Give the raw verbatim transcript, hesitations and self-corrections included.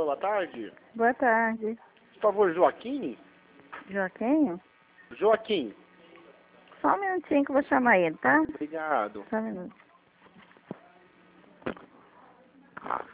Alô, boa tarde. Boa tarde. Por favor, Joaquim? Joaquim? Joaquim. Só um minutinho que eu vou chamar ele, tá? Obrigado. Só um minuto.